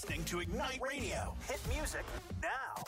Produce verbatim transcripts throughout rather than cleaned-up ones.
listening to Ignite Radio. Hit music now.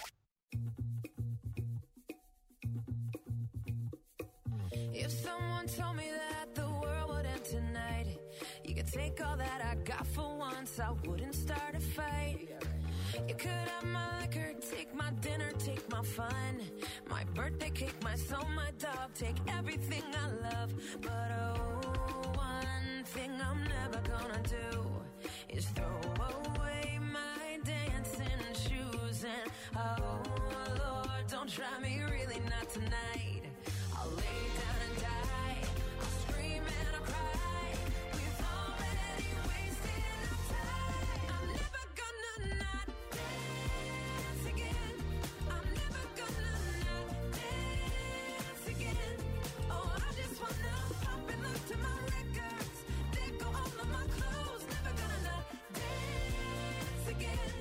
If someone told me that the world would end tonight, you could take all that I got for once, I wouldn't start a fight. You could have my liquor, take my dinner, take my fun, my birthday cake, my soul, my dog, take everything I love. But oh, one thing I'm never gonna do is throw away my dancing shoes. And oh Lord, don't try me, really not tonight. I'll lay down and die, I'll scream and I'll cry. We've already wasted enough time. I'm never gonna not dance again. I'm never gonna not dance again. Oh, I just wanna pop and look to my records. They go all of my clothes. Never gonna not dance again.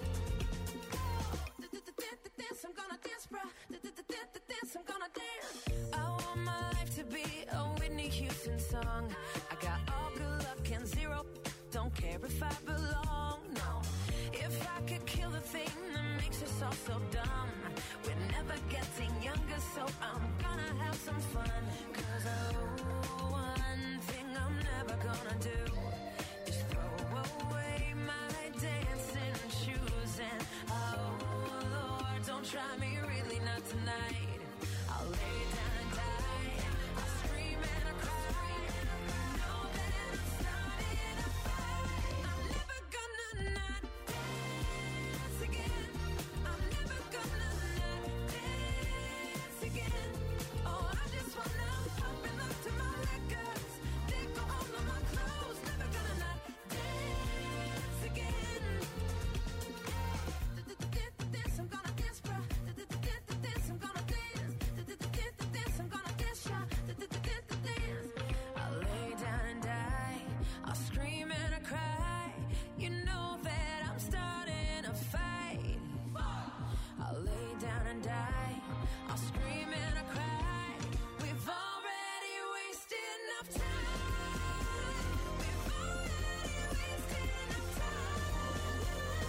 Dance, I'm gonna dance, bro. Dance, I'm gonna dance. I want my life to be a Whitney Houston song. I got all good luck and zero. Don't care if I belong, no. If I could kill the thing that makes us all so dumb, we're never getting younger, so I'm gonna have some fun. Cause oh, one thing I'm never gonna do is throw away my dancing shoes. And oh Lord, don't try me, really not tonight. I'll lay down and die, I'll scream and I'll cry. Know that I'm starting a fight. I'm never gonna not dance again. I'm never gonna not dance again. Oh, I just wanna pop and look to my records. They go all of my clothes. Never gonna not dance again. Dance, I'm gonna dance, bro. Dance, I'm gonna dance. Dance, I'm gonna dance, yeah. Dance. I'll lay down and die, I'll scream and I cry. You know that I'm starting a fight. I'll lay down and die, I'll scream and I cry. We've already wasted enough time. We've already wasted enough time.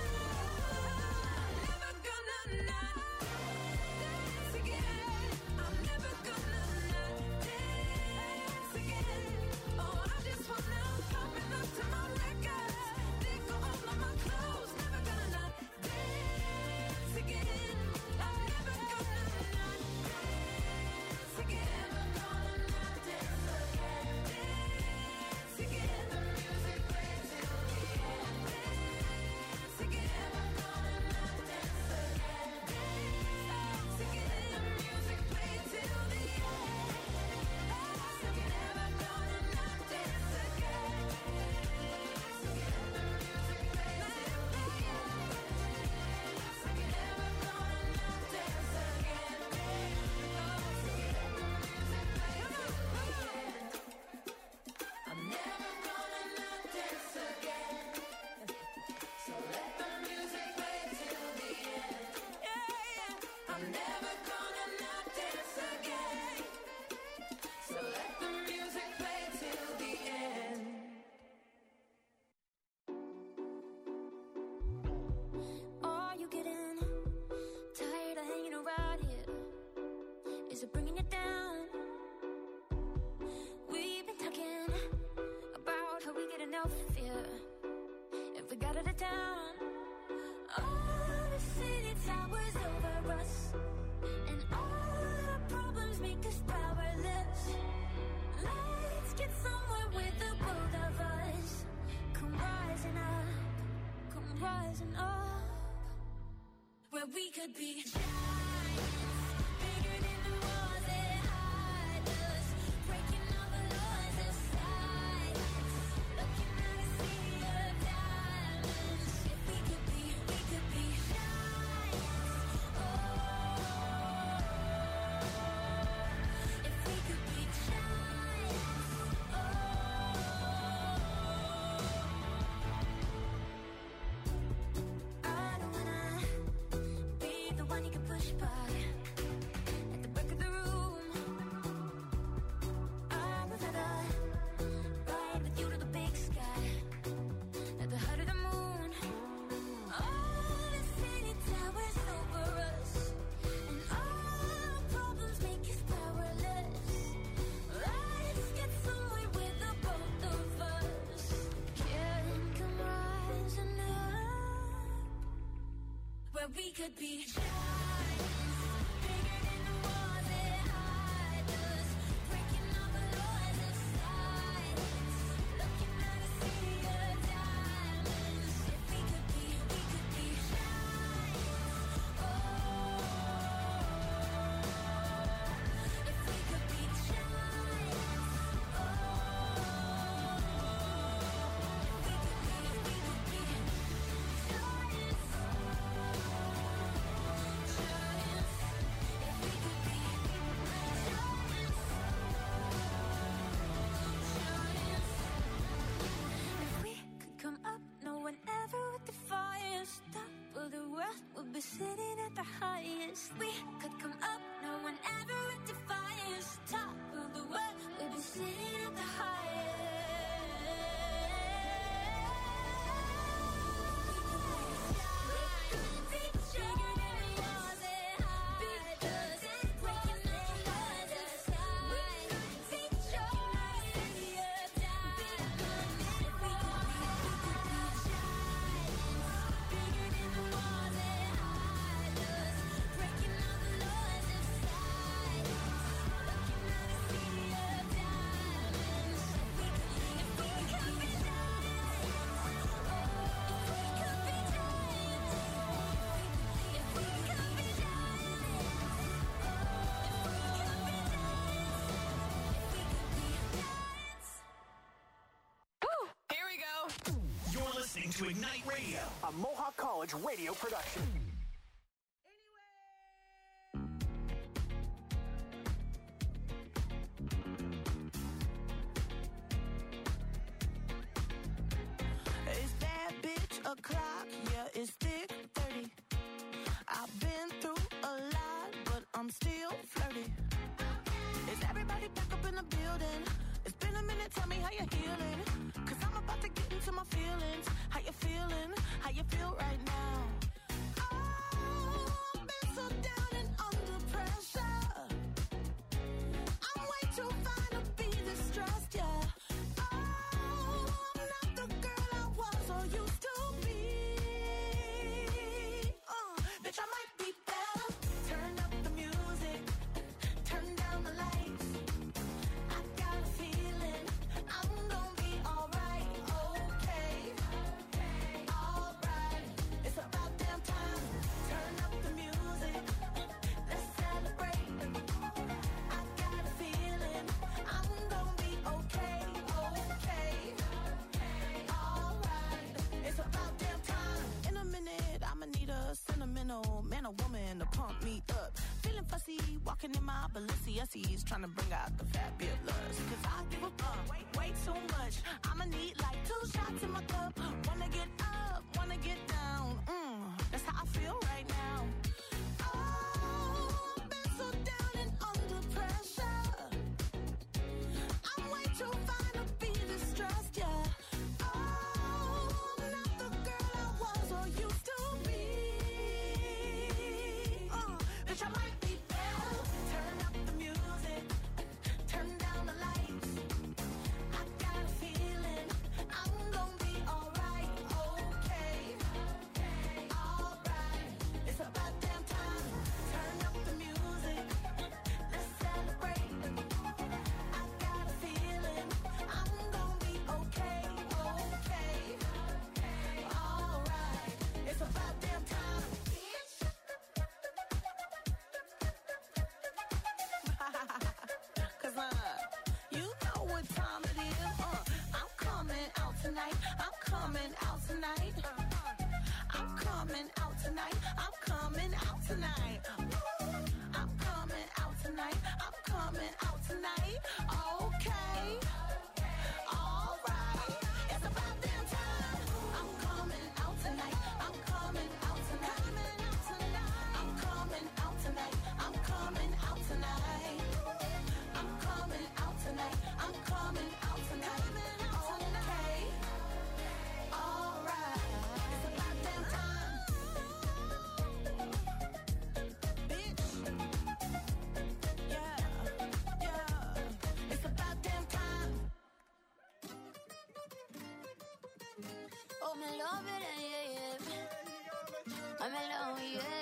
I'm never gonna not dance again. I'm never gonna not dance again. Oh, I just wanna pop and look to my records. They go all of my clothes. Never gonna not dance again. I'm never gonna not dance again. Never gonna not dance again. Dance again. The music plays till the end. Dance again. Never gonna not dance again. Dance again. The music plays till the end. Dance again. Never gonna not dance again. Dance again. The music plays till the end. Dance again. Never gonna not dance again. Dance again. The music plays till the end. I'm never gonna not dance again. So let the music play till the end. Yeah, yeah. I'm never gonna not dance again. So let the music play till the end. Are you getting tired of hanging around here? Is it bringing you down? We've been talking about how we get enough fear if we got out of town. All the city towers over us, and all our problems make us powerless. Let's get somewhere with the both of us. Come rising up, come rising up, where we could be giants, bigger than the walls that hide us, breaking all the laws of silence, looking at a sea of diamonds. If we could be, we could be giants. Oh, if we could be giants. Oh, I don't wanna be the one you can put we could be giants, bigger than the walls that hide us, breaking all the laws of silence, looking at a sea of diamonds. If we could be, we could be giants. Oh, if we could be giants. Oh, if we could be, if we could be giants. If we could come up, no one ever would defy us. Top of the world, we'll be sitting at the highest. We could come up, no one ever would defy us. Top of the world, we'll be sitting at the highest. Here we go. You're listening to Ignite Radio, a Mohawk College radio production. Is that bitch o'clock? Yeah, it's thick thirty. I've been through a lot, but I'm still flirty. Is everybody back up in the building? It's been a minute, tell me how you're healing. Cause I'm about to get into my feelings. How you feeling? How you feel right now? Oh, I've been so down and under pressure. I'm way too fine to be distressed, yeah. Oh, I'm not the girl I was or used to be. Uh, bitch, I might be better. Turn up the music, turn down the lights. I got a feeling I'm gonna be alright, okay, alright. It's about damn time. Turn up the music, let's celebrate. I got a feeling I'm gonna be okay, okay, alright. It's about damn time. In a minute, I'ma need a sentimental man or woman to pump me up. Feeling fussy, walking in my Balenciennes, trying to bring out the fabulous. Cause I give a fuck way, way too much. I'ma need like two shots in my cup. Wanna get up, wanna get down. Mm, that's how I feel right now. Oh, I've been so down and under pressure. I'm way too fine to be distressed, yeah. Oh, I'm not the girl I was or used to be. Uh, bitch, I might be better. Turn up the music, turn down the lights. I got a feeling I'm gonna be alright, okay, alright. It's about damn time. Turn up the music, let's celebrate. I got a feeling I'm gonna be okay, okay, alright. It's about damn time. Cause uh, you know what time it is. Uh, I'm coming out tonight. I'm coming out tonight. I'm coming out tonight. I'm coming out tonight. I'm coming out tonight. I'm coming out tonight. Okay. Alright. It's about damn time. I'm coming out tonight. I'm coming out tonight. I'm coming out tonight. I'm coming out tonight. I'm coming out tonight. I'm coming out tonight. Okay. Alright. It's about damn time. Bitch. Yeah. Yeah. It's about damn time. Oh, me love it, yeah, yeah. I'm alone, yeah.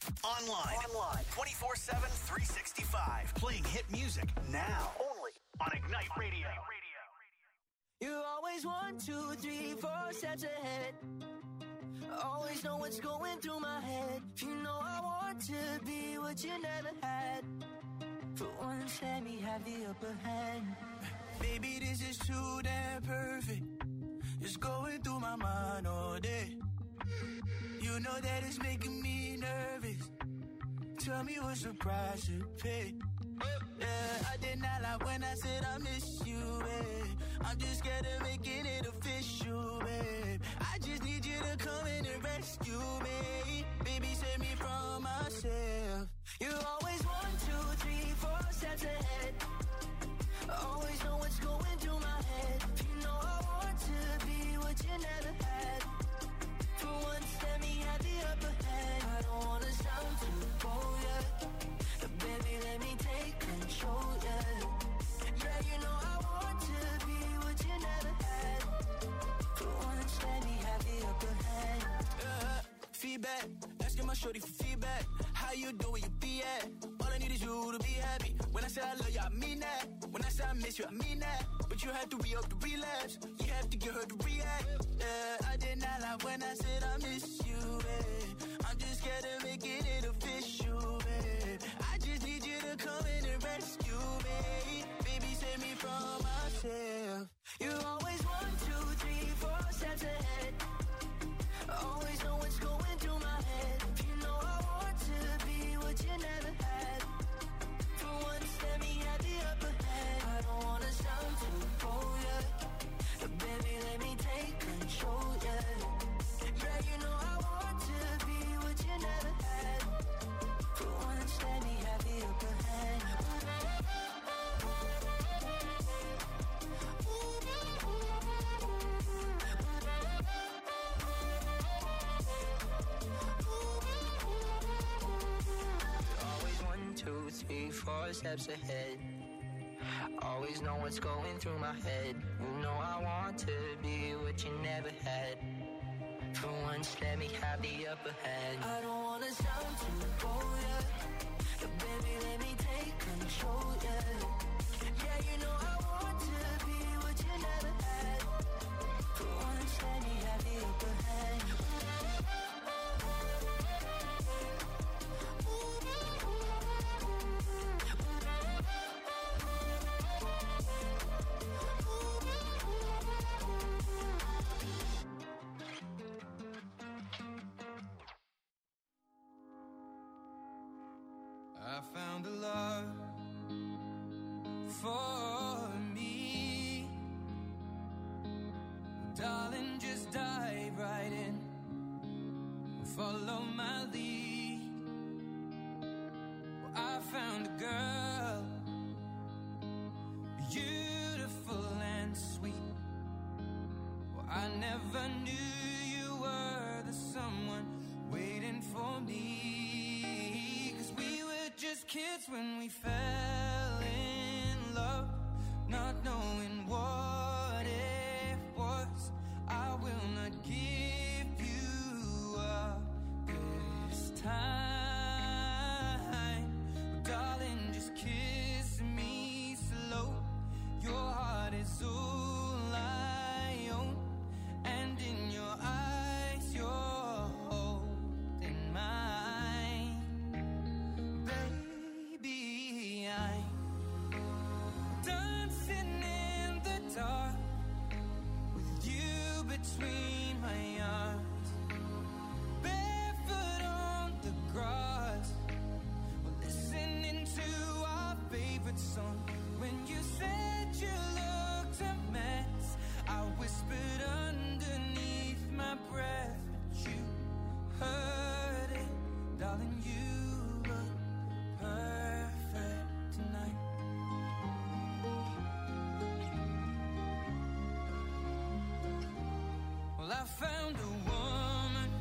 Online. Online. twenty-four seven, three sixty-five. Playing hit music now. Only on Ignite Radio. You always one, two, three, four steps ahead. Always know what's going through my head. You know I want to be what you never had. For once, let me have the upper hand. Baby, this is too damn perfect. It's going through my mind all day. You know that it's making me nervous. Tell me what's the price to pay. Yeah, I did not lie when I said I miss you, babe. I'm just scared of making it official, babe. I just need you to come in and rescue me. Baby, save me from myself. You always one, two, three, four steps ahead. Always know what's going through my head. You know I want to be what you never had. For once, let me have the upper hand. I don't wanna sound too bold, yeah. But baby, let me take control, yeah. Yeah, you know I want to be what you never had. For once, let me have the upper hand. Uh, feedback, asking my shorty for feedback. How you do where you be at? All I need is you to be happy. When I say I love you, I mean that. When I say I miss you, I mean that. But you have to re-up the relapse. You have to get her to react. Yeah, I did not lie when I said I miss you, babe. I'm just scared of making it official, babe. I just need you to come in and rescue me. Baby, save me from myself. You always one, two, three, four steps ahead. Always know what's going through my head. You know I want to be what you never had. For once, let me have the upper hand. I don't wanna sound too bold, yeah. But baby, let me take control, yeah. Yeah, you know I want to be what you never had. For once, let me have the upper hand. Always one, two, three, four steps ahead. Always know what's going through my head. You know I want to be what you never had. For once, let me have the upper hand. I don't wanna sound too bold, yeah. But baby, let me take control, yeah. Yeah, you know I want to be what you never had. For once, let me have the upper hand. I found a love for me. Darling, just dive right in. Follow my lead. Well, I found a girl, beautiful and sweet. Well, I never knew you were the someone waiting for me. Just kids when we fell in love, not knowing what it was. I will not give you up this time. Darling, just kiss me slow. Your heart is all I own, and in your eyes you're holding mine. Between my arms, barefoot on the grass, listening to our favorite song. When you said you looked a mess, I whispered underneath my breath, but you heard it, darling. You look perfect tonight. Well, I found a woman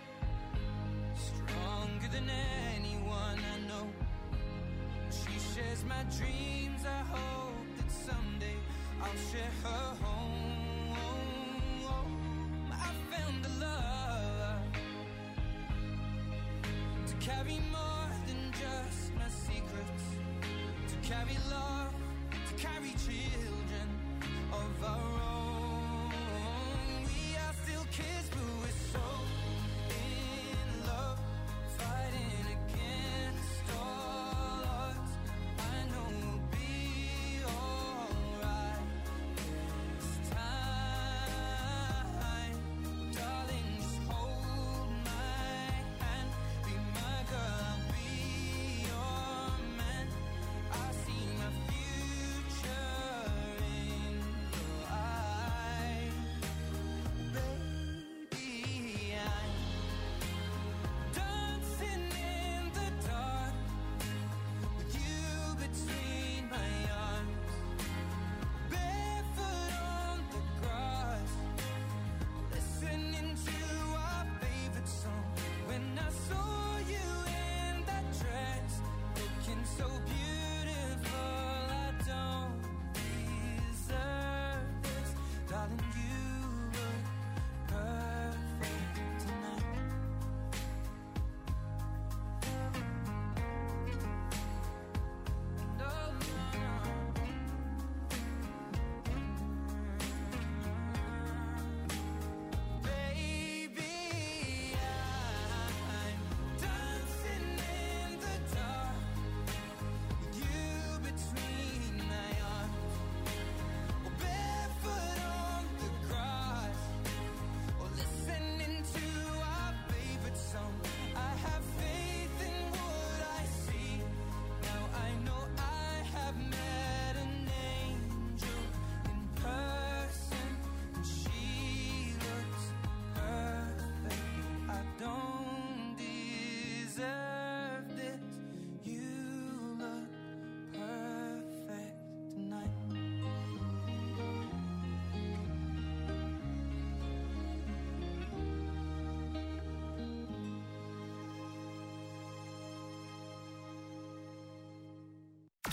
stronger than anyone I know. She shares my dreams. I hope that someday I'll share her home. I found a love to carry me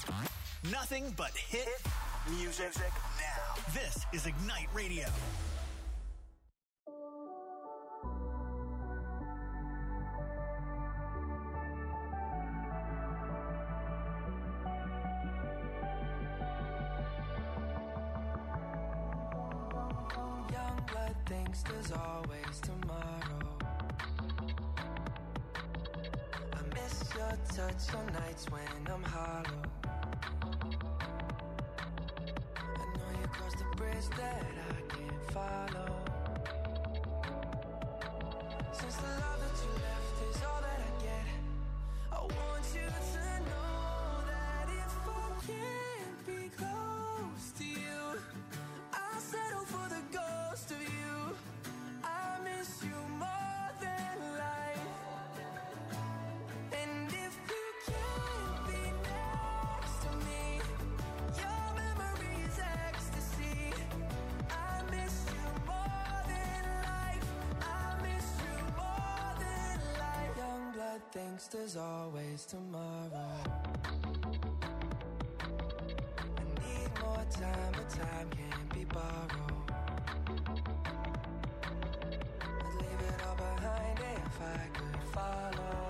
Nothing but hit music now. This is Ignite Radio. Young blood thinks there's always tomorrow. I miss your touch on nights when I'm hollow. Cross the bridge that I can't follow. Since the love that you left is all that I get, I want you to know that if I can't be close to you, I'll settle for the ghost of you. I miss you more than life. And if you can't be next to me, your memory is ecstasy. I miss you more than life. I miss you more than life. Young blood thinks there's always tomorrow. I need more time, but time can't be borrowed. I'd leave it all behind if I could follow.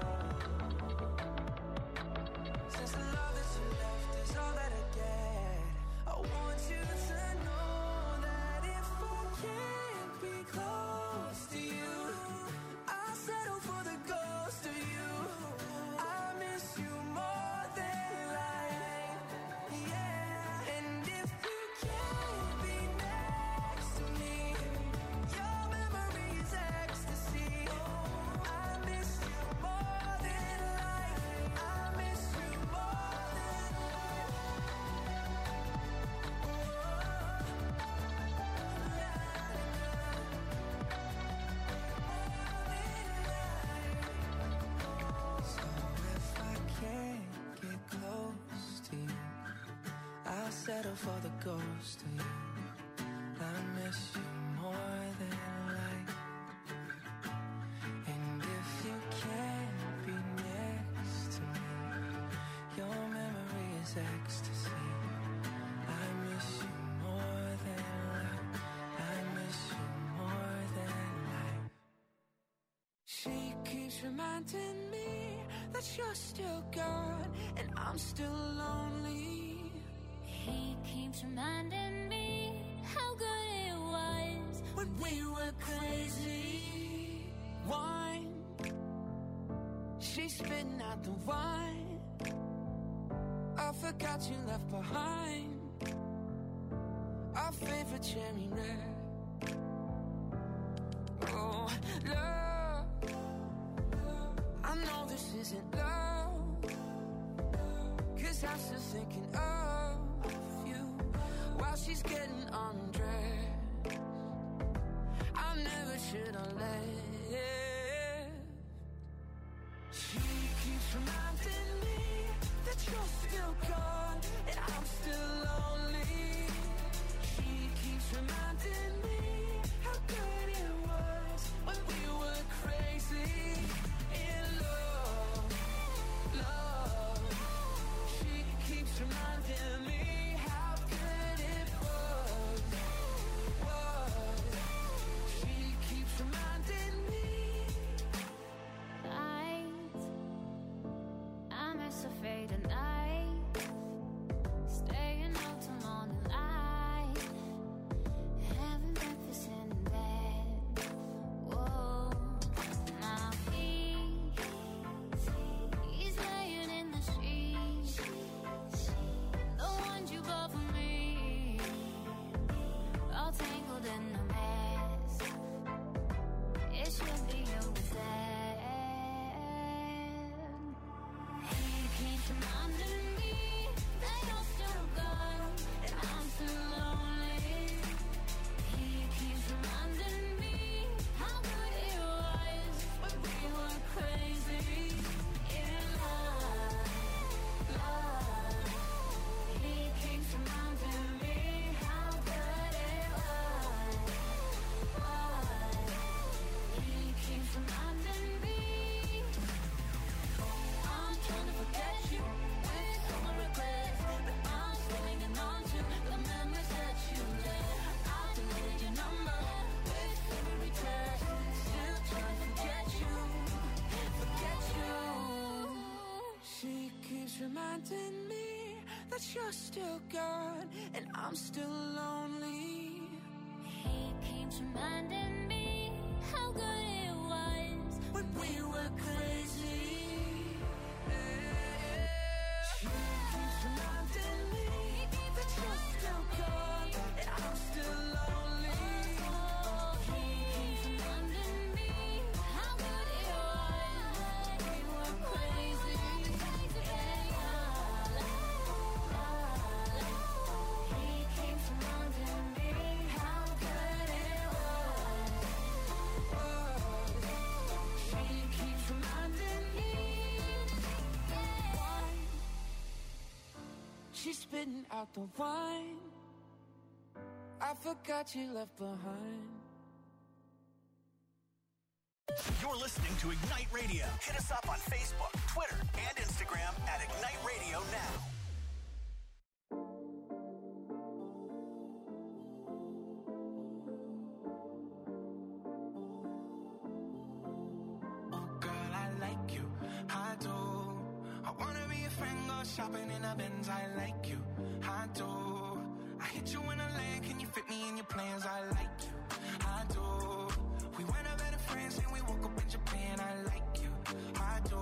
Since the love that you left is all that I get, I want you to know that if I can't be close to you, I'll settle for the ghost of you. I miss you more than life, yeah. And if you can't be next to me, your memory is ecstasy. I miss you more than life. I miss you more than life. So if I can't get close to you, I'll settle for the ghost of you. I miss you more than life. And if you can't be next to me, your memory is ecstasy. I miss you more than life. I miss you more than life. She keeps reminding me that you're still gone and I'm still lonely. He keeps reminding me how good it was When we were crazy, wine. She's spitting out the wine. I forgot you left behind our favorite cherry red. Oh, love, I know this isn't love, 'cause I'm still thinking of you while she's getting undressed. I never should have left. She keeps reminding me that you're still gone and I'm still lonely. She keeps reminding me how good it was when we were crazy in love, love. She keeps reminding me how good it was, was. She keeps reminding me. night. I miss a faded night, staying out till morning light, having breakfast in bed. Whoa, my feet, he's laying in the sheets, the ones you bought for me, all tangled in the mess. It should be yours then. He keeps reminding keeps reminding me that you're still gone and I'm still lonely. He keeps reminding me how good it was when we were crazy. She keeps reminding me that you're still gone and I'm still lonely. He keeps reminding me how good it was when we were crazy. He keeps reminding me how good it was. She keeps reminding me. She's spitting out the wine I forgot you left behind. You're listening to Ignite Radio. Hit us up on Facebook, Twitter, and Instagram at Ignite Radio Now. Oh, girl, I like you. I do. I wanna be a friend, go shopping in a Benz. I like you. I do. I hit you in a lane, can you fit me in your plans? I like you. I do. We went up better friends and we woke up in Japan. I like you. I do.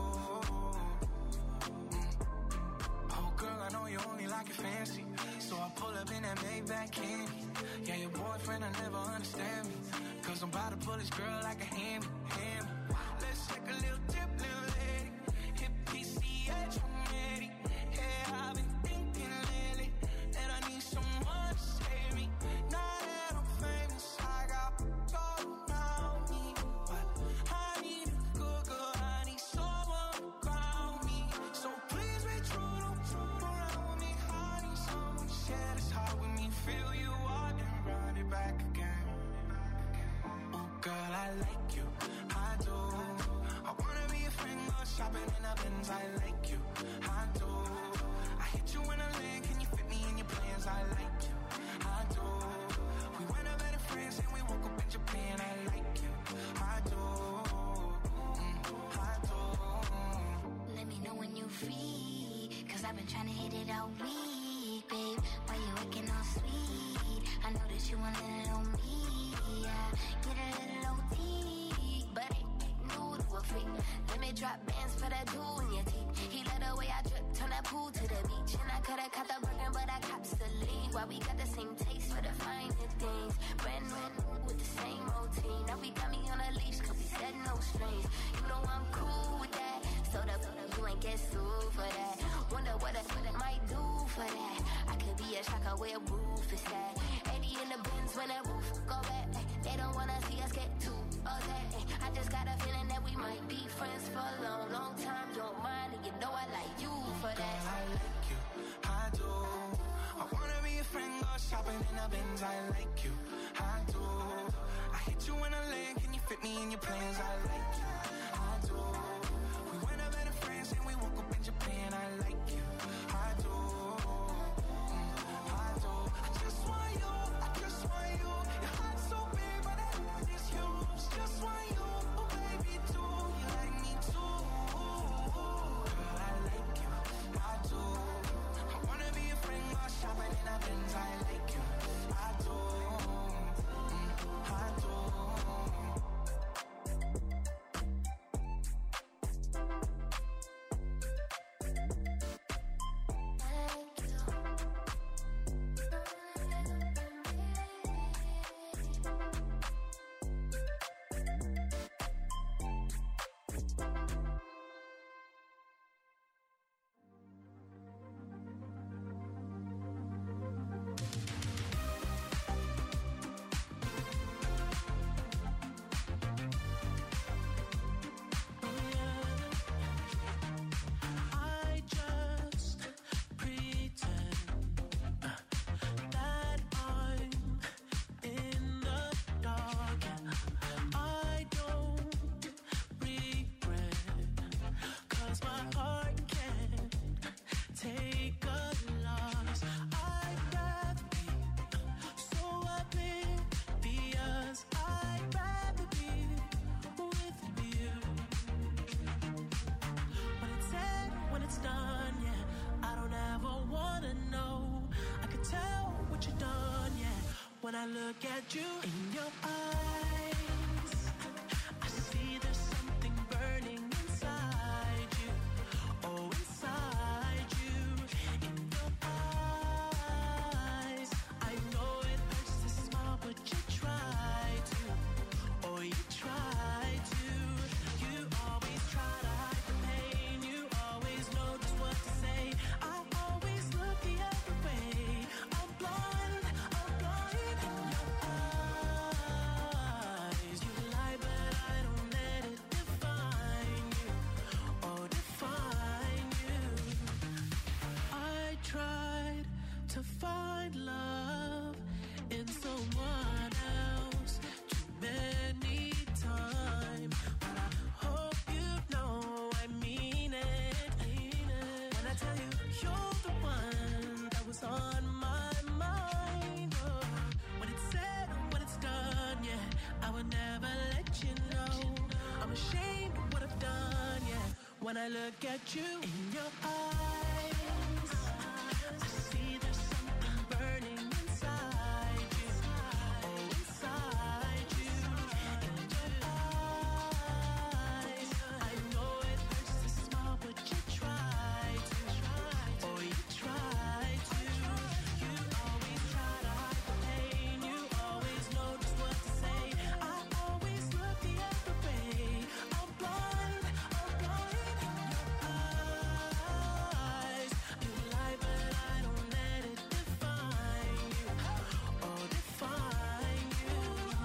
Mm. Oh, girl, I know you only like it fancy, so I pull up in that Maybach candy. Yeah, your boyfriend, I never understand me, cause I'm about to pull this girl like a hammy, hammy. Let's take a little dip, little lady. Hit P C H, I'm ready. Yeah, I've been thinking lately that I need someone to save me. Now that I'm famous, I got gold around me, but I need a good girl. I need someone around me. So please be true, don't true around with me. I need someone to share this heart with me. Feel you out and run it back again. Oh, girl, I like you. I do. I wanna be a friend, go shopping in a Benz. I like you. I do. I hit you in a lane, can you fit me in your plans? I like you. I do. We went up better friends and we woke up in Japan. I like you. I do. Mm, I do. Let me know when you free, cause I've been trying to hit it all week, babe. Why you acting all sweet? I know that you want it on me. Yeah, get a little O T, but ain't new to a freak. Let me drop bands for that jewel in your teeth. He let the way I drip, turn that pool to the beach. And I coulda caught the Birkin, but I cops the lead. Why we got the same taste for the finer things. Brand new with the same routine. Now we got me on a leash, cause we said no strings. You know I'm cool with that, so the you ain't get sued for that. Wonder what I might do for that. I could be a shocker where roof is at. eighty in the bins when that roof go back. They don't wanna see us get too upset. I just got a feeling that we might be friends for a long, long time. You're mine and you know I like you for that. Girl, I like you. I do. I wanna be a friend, go shopping in a Benz. I like you. I do. I hit you in a lane, can you fit me in your plans? I like you. I do. We went up better friends and we woke up in Japan. I like you. I do. Mm, I do. I just want you. I just want you. Your heart's so big, but that heart is huge. Just want you. Oh, baby, too. You like me too. Girl, I like you. I do. I wanna be a friend, go shopping in a Benz. I like you. I do. Mm, I do. you're the one that was on my mind. Oh, when it's said and when it's done, yeah, I would never let you know. I'm ashamed of what I've done, yeah. When I look at you in your eyes, I see there's something burning inside you. Oh, inside you. In your eyes, I know it hurts to smile, but you try to. Oh, you try to. You always try to hide the pain. You always know just what to say. I always look the other way. I'm blind, I'm blind. Eyes, you lie, but I don't let it define you. Oh, define you.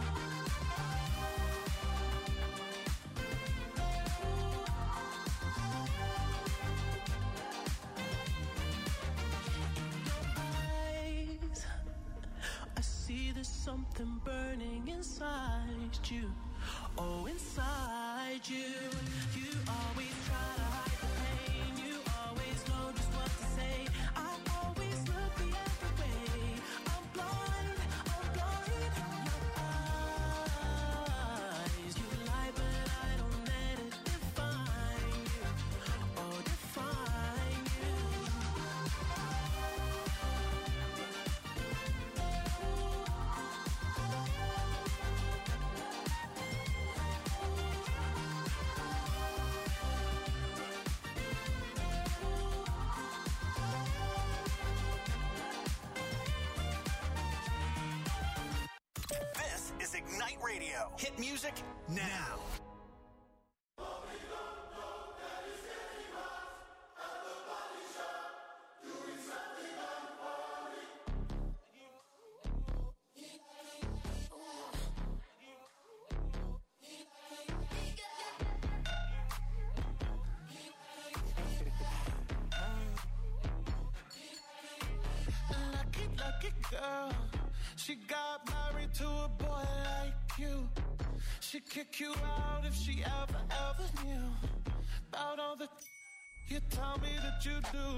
Eyes, I see there's something burning inside you. Oh, inside you. You always try to hide the pain. You always know just what to say. I always look the other way. I'm blind, I'm blind. Your eyes, you lie, but I don't let it define you. Oh, define you. This is Ignite Radio. Hit music now. Lucky, lucky girl. She got married to a boy like you. She'd kick you out if she ever, ever knew about all the you tell me that you do.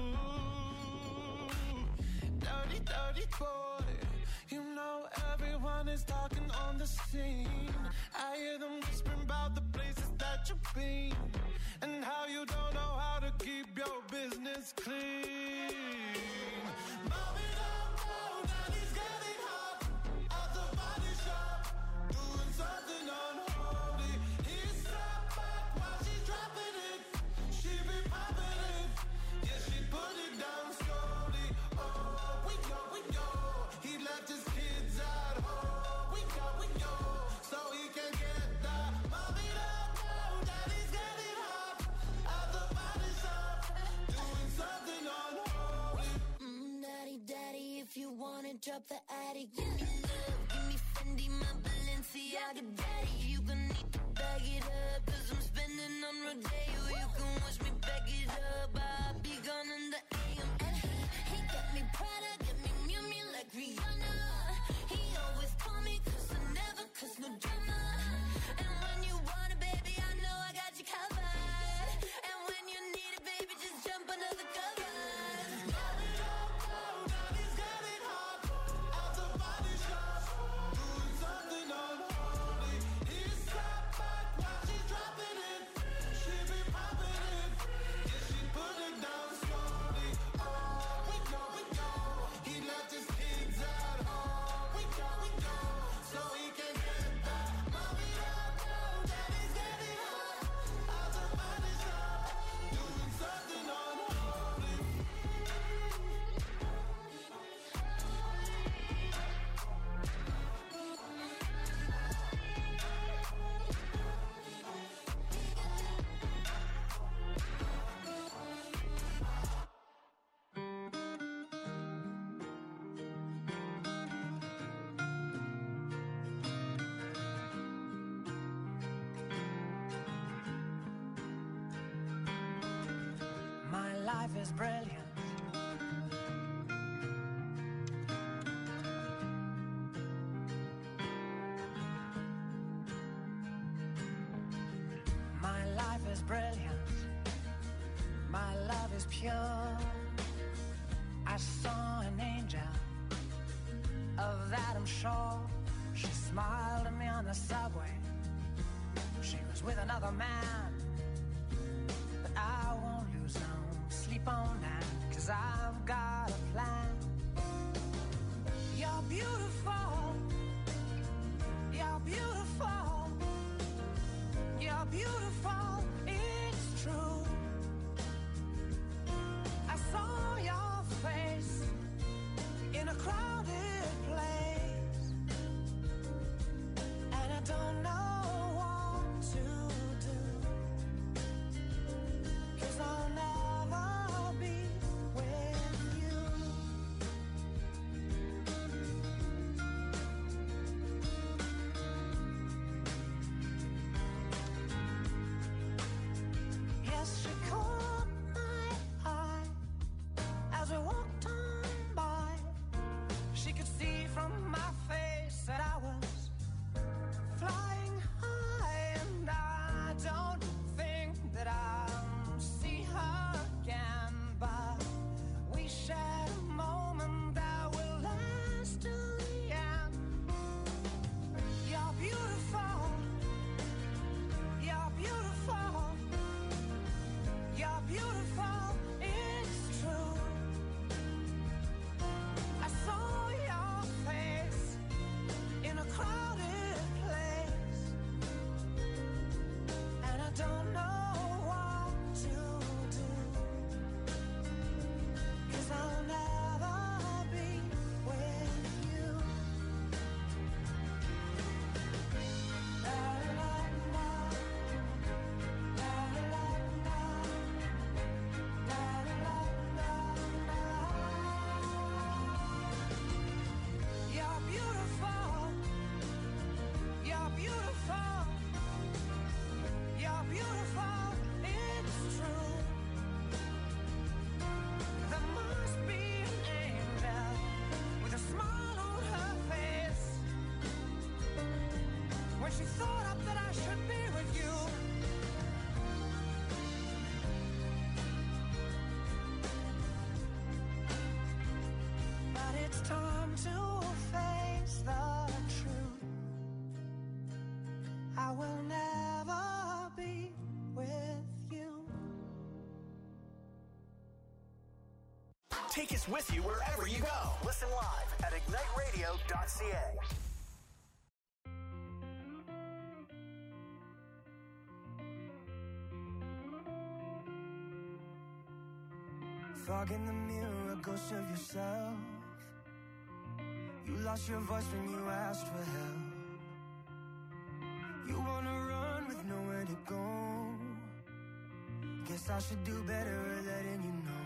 Dirty, dirty boy. You know everyone is talking on the scene. I hear them whispering about the places that you've been and how you don't know how to keep your business clean. Mommy, don't know that he's getting hot at the body shop, doing something unholy. He sat back while she's dropping it. She be popping it. Yeah, she put it down slowly. Oh, we go, we go. He left his kids at home. We go, we go. So he can get that. Mommy, don't know that he's getting hot at the body shop, doing something unholy. Mm, daddy, daddy, if you wanna drop the attic, give me love, give me Fendi, my Balenciaga, daddy. You gon' need to bag it up, cause I'm spending on Rodeo. You can watch me back it up, I'll be gone in the A M. And he, he got me Prada, got me Miu Miu like Rihanna. He always call me cause I never cause no drama. And when you want it, baby, I know I got you covered. And when you need it, baby, just jump under the covers. Mommy, don't know that he's getting hot at the body shop, doing something unholy. He sat back while she's dropping it. She be popping it. Yeah, she put it down slowly. Oh, we go, we go. He left his kids at home. We go, we go. So he can get that. Mommy, don't know that he's getting hot at the body shop, doing something unholy. My life is brilliant. My life is brilliant. My love is pure. I saw an angel, of that I'm sure. She smiled at me on the subway. She was with another man, but I won't lose no sleep on that, 'cause I've got a plan. You're beautiful, you're beautiful, you're beautiful, it's true. I saw your face in a crowded place, and I don't know what to do, 'cause I'll never be with you. Yes, she caught my eye as we walked on by. She could see from my face that I was flying high, and I don't think that I'll see her again, but we shared a moment that will last till the end. You're beautiful, you're beautiful, you're beautiful, it's true. I saw your face in a crowded place, and I don't know what to do, 'cause I'll never be with you. La, la, la, la, la, la, la, la, la, la, la. You're beautiful, you're beautiful, you're beautiful, it's true. There must be an angel with a smile on her face when she thought up that I should be with you. But it's time to face the truth. I will never be with you. Take us with you wherever you go. Listen live at ignite radio dot c a. Fog in the mirror, a ghost of yourself. You lost your voice when you asked for help. You wanna run with nowhere to go. Guess I should do better at letting you know.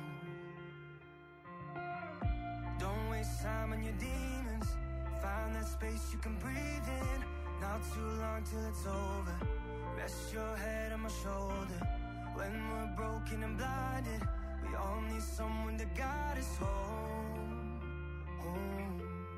Don't waste time on your demons. Find that space you can breathe in. Not too long till it's over. Rest your head on my shoulder. When we're broken and blinded, we all need someone to guide us home, home.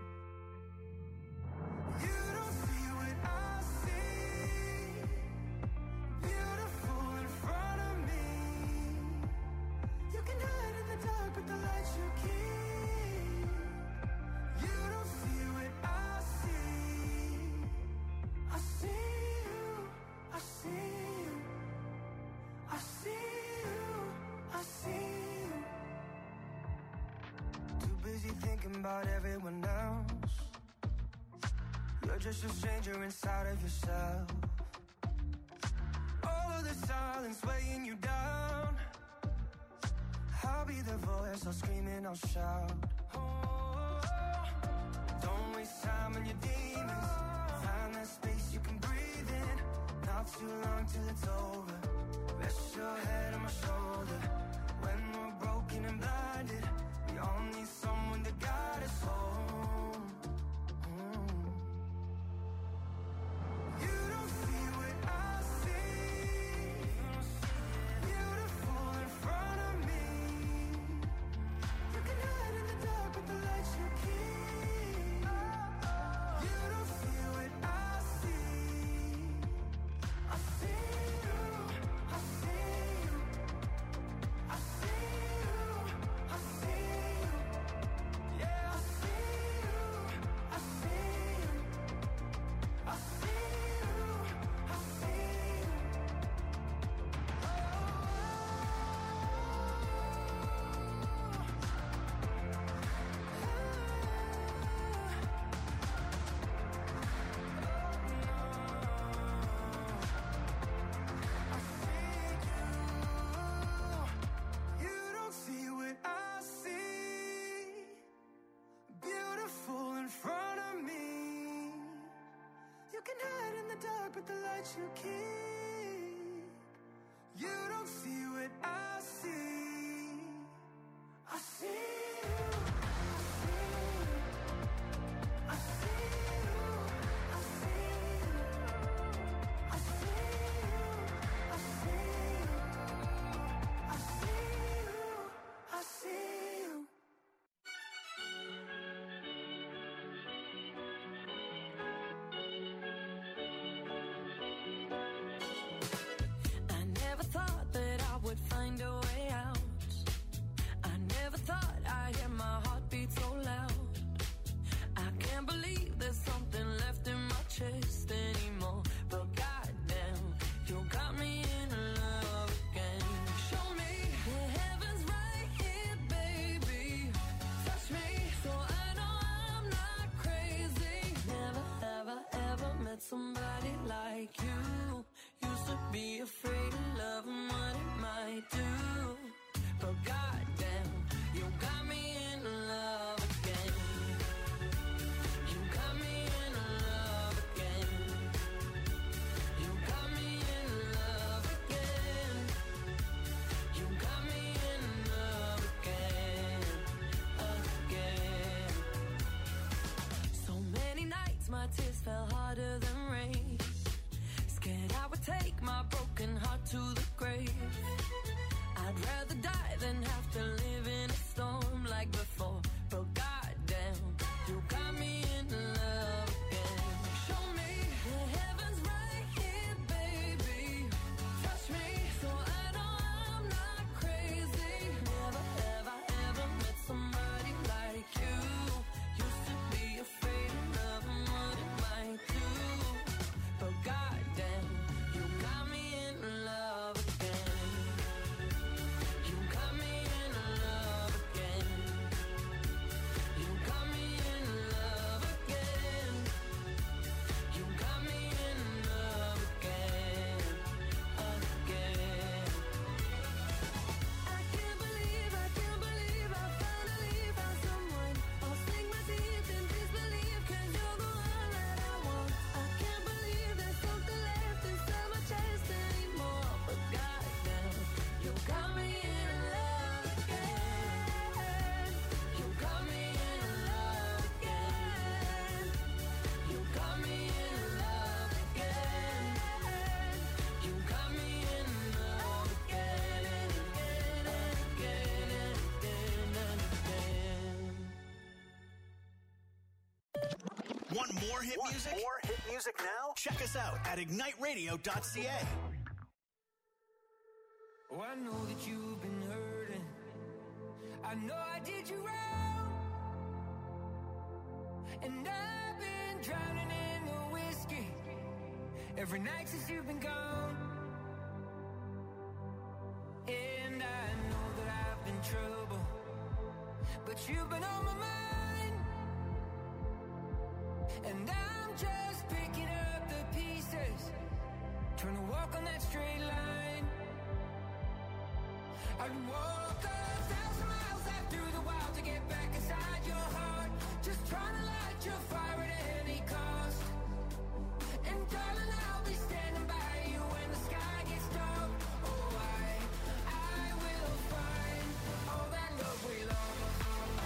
You don't see what I see. Beautiful in front of me. You can hide in the dark with the lights you keep. You don't see what I see. I see you, I see you, I see you, I see you. Too busy thinking about everyone else. You're just a stranger inside of yourself. All of the silence weighing you down. I'll be the voice, I'll scream and I'll shout. Oh, don't waste time on your demons. Find that space you can breathe in. Not too long till it's over. Rest your head on my shoulder. When we're broken and blinded, we all need someone to guide us home. Mm. You don't see what I see. Beautiful in front of me. You can hide in the dark with the lights you keep. You don't see what I see. I see you, I see you, that you keep. You don't see what I see. I see you. I see you. I see you. I see you. I see you. I see you. I see you. I never thought that I would find a way out. I never thought I'd hear my heartbeat so loud. I can't believe there's something left in my chest anymore. But goddamn, you got me in love again. Show me the heavens right here, baby. Touch me so I know I'm not crazy. Never, ever, ever met somebody like you. Used to be afraid of love and what it might do. But goddamn, you got me in love again. You got me in love again. You got me in love again. You got me in love again, again. So many nights my tears fell harder than rain. Scared I would take my broken heart to the grave. I'd rather die than have to live in a storm like before. But goddamn, you got me in love again. Show me the heavens right here, baby. Touch me so I know I'm not crazy. Never, ever, ever met somebody like you. Used to be afraid of love and what it might do. But goddamn, you got me in love again. You got me in love again. You got me in love again. You got me in love again, again. I can't believe, I can't believe I finally found someone. I'll sink my teeth in disbelief 'cause you're the one that I want. I can't believe there's something left inside my chest anymore. But goddamn, you got me in love again. You got me in love again. You got me in love again. You got me in love again and again and again and again and again. Want more hit Want music? more hit music now? Check us out at ignite radio dot c a. Oh, I know that you've been hurting. I know I did you wrong. And I've been drowning in the whiskey every night since you've been gone. And I know that I've been trouble, but you've been on my mind. And I'm just picking up the pieces, trying to walk on that straight line. I'd walk a thousand miles out through the wild to get back inside your heart. Just trying to light your fire at any cost. And darling, I'll be standing by you when the sky gets dark. Oh, I, I will find all that love we lost.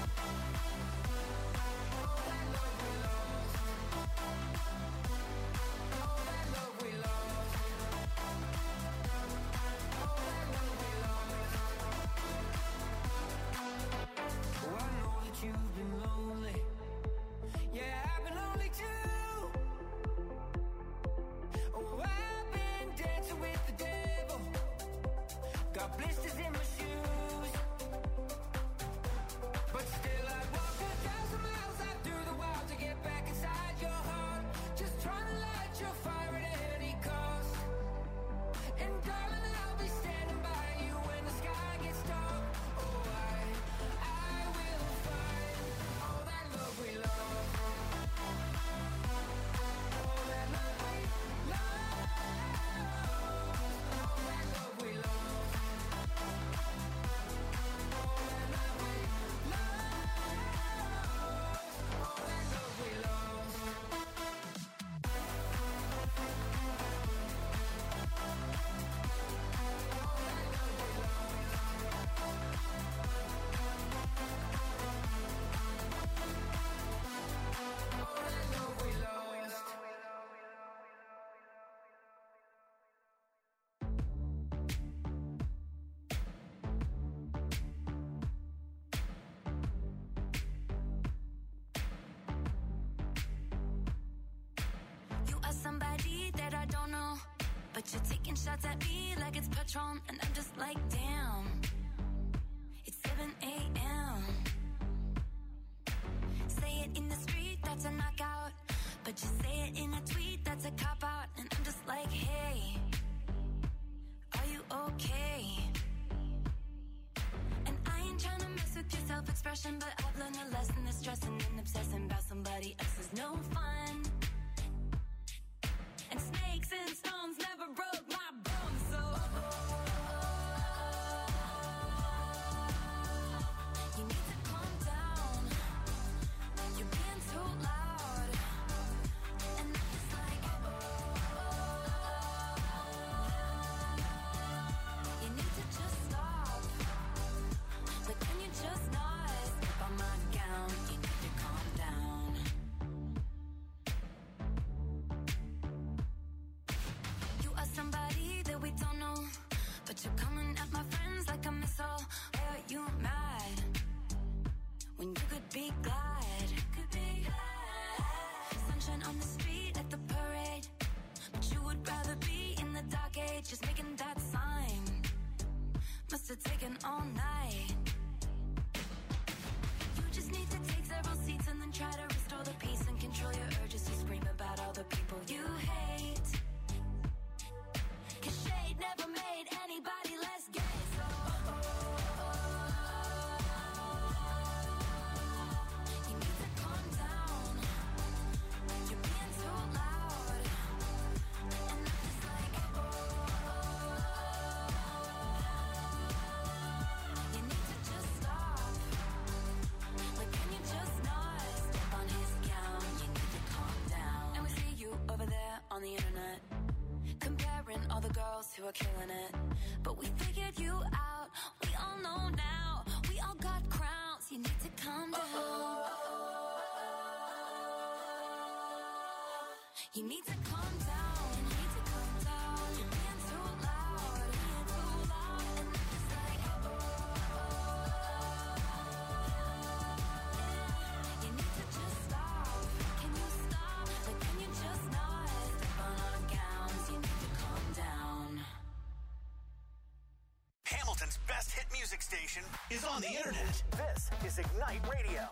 All that love we lost. All that love we lost. All that love we lost. Patron, and I'm just like, damn, it's seven a.m. Say it in the street, that's a knockout. But you say it in a tweet, that's a cop-out. And I'm just like, hey, are you okay? And I ain't trying to mess with your self-expression, but I've learned a lesson that stressing and obsessing about somebody else is no fun. And snakes and stones never broke my bones, so you need to calm down. You're being too loud. And I'm just like, you need to just stop. But can you just not step on my gown? You need to calm down. You are somebody that we don't know, but you're coming at my friends like a missile. Why are you mad when you could be glad? Could be glad. Sunshine on the street at the parade, but you would rather be in the dark age, just making that sign. Must have taken all night. You just need to take several seats and then try to restore the peace and control your urges to scream about all the people you hate. Cause shade never made anybody less gay, so you need to calm down. You're being too loud. And I'm just like, you need to just stop. Like, can you just not step on his gown? You need to calm down. And we see you over there on the internet, comparing all the girls who are killing it. But we figured you out. We all know now. We all got crowns. You need to calm down. You need to calm down. You need to calm down. You're being too loud. Being too loud. And I'm just like, you need to just stop. Can you stop? Like, can you just not step on our gowns? You need to calm down. Hamilton's best hit music station is on the internet. This is Ignite Radio.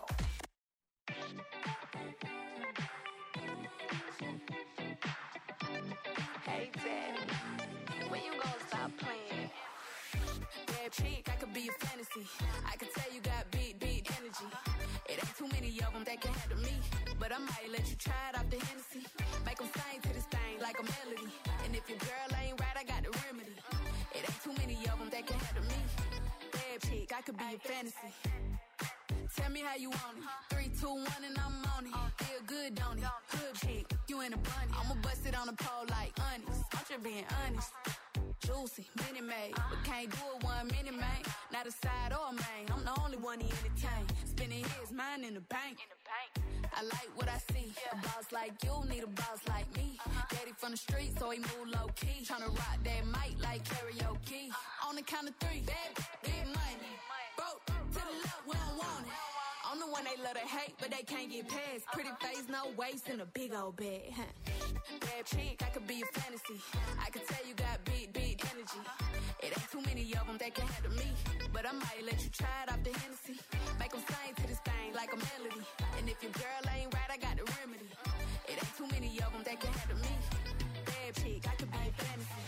Hey, Daddy, when you gonna stop playing? Bad chick, I could be a fantasy. I could tell you got big, big energy. It ain't too many of them that can handle me, but I might let you try it off the Hennessy. Make them sing to this thing like a melody. And if your girl ain't right, I got the remedy. It ain't too many of them that can handle me. Bad chick, I could be a fantasy. Tell me how you want it. Three, two, one, and I'm on it. Feel good, don't it? Hood chick, you in a bunny. I'ma bust it on the pole like honest. I'm just being honest. Juicy, mini made, but can't do it one minute, man. Not a side or a main. I'm the only one he entertain. Spending his mind in the bank. I like what I see. A boss like you need a boss like me. Daddy from the street, so he move low key. Tryna rock that mic like karaoke. On the count of three, bad, big money. Broke to the left, we don't want it. I'm the one they love to hate, but they can't get past. Pretty face, no waist, and a big old bag. Bad chick, I could be a fantasy. I could tell you got big, big energy. It ain't too many of them that can handle me, but I might let you try it off the Hennessy. Make them sing to this thing like a melody. And if your girl ain't right, I got the remedy. It ain't too many of them that can handle me. Bad chick, I could be a fantasy.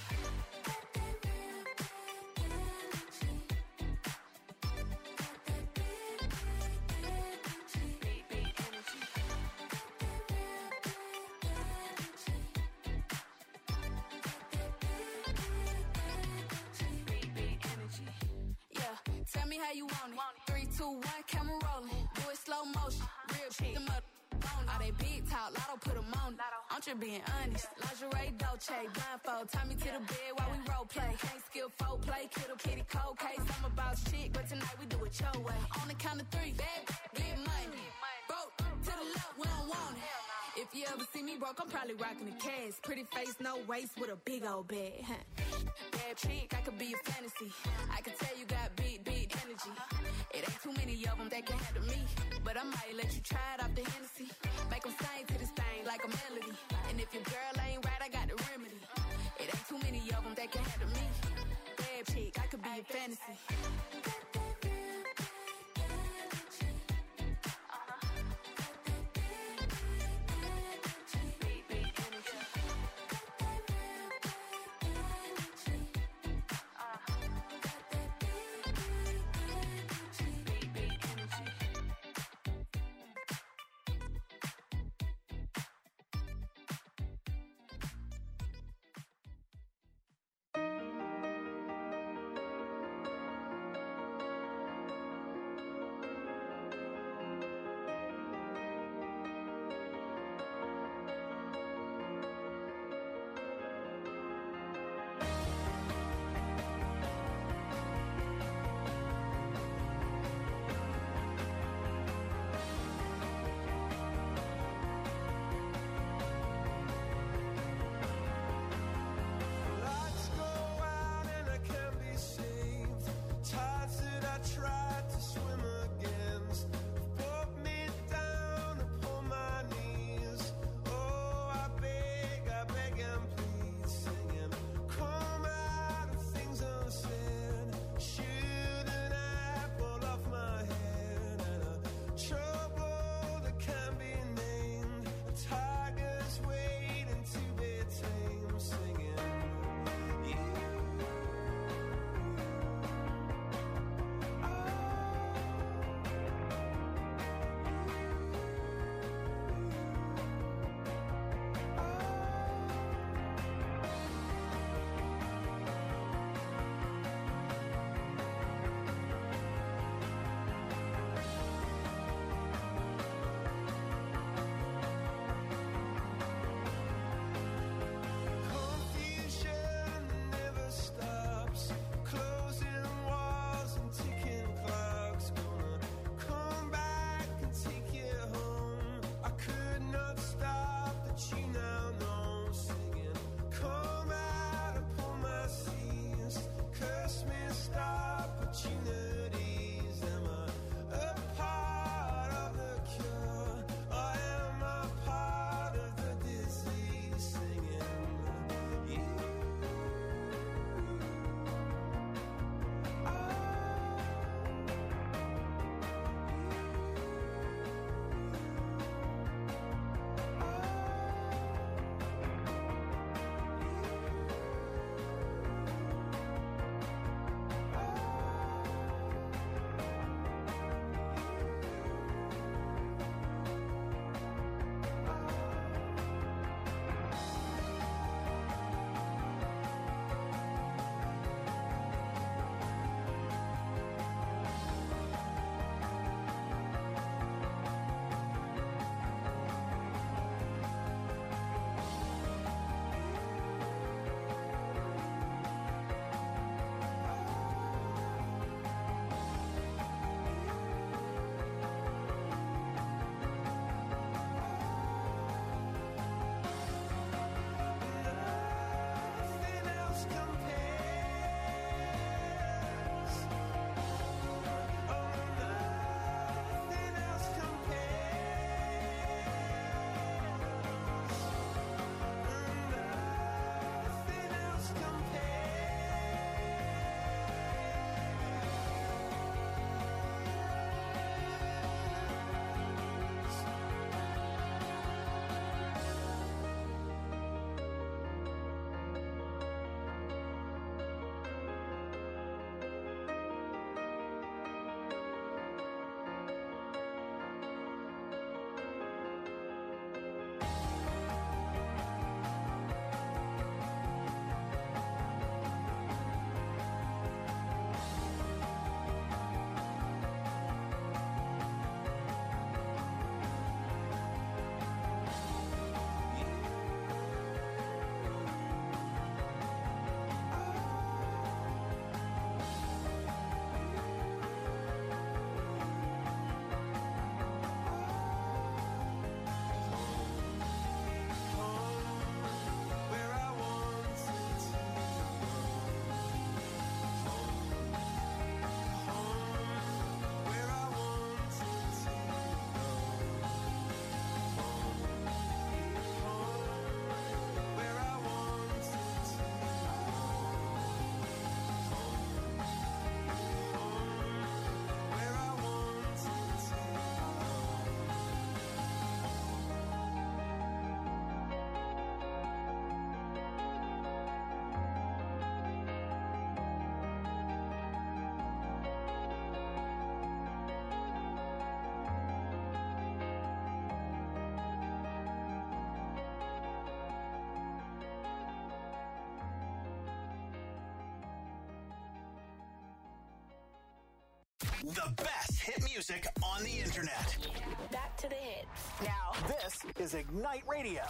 Tell me how you want it. Three, two, one, camera rolling. Do it slow motion. Real chick. Them up on it. All they big talk, Lotto put them on it. I'm just being honest. Lingerie, Dolce, blindfold. Tie me to the bed while we role play. Can't skill folk play. Kiddo, kitty, cold case. I'm a boss chick, but tonight we do it your way. On the count of three, bad, get money. Broke to the left, we don't want it. If you ever see me broke, I'm probably rocking the cash. Pretty face, no waist, with a big old bag. Bad chick, I could be a fantasy. I could tell you got big, big energy. It ain't too many of them that can handle me, but I might let you try it off the Hennessy. Make them sing to this thing like a melody. And if your girl ain't right, I got the remedy. It ain't too many of them that can handle me. Bad your fantasy. The best hit music on the internet. Back to the hits. Now, this is Ignite Radio.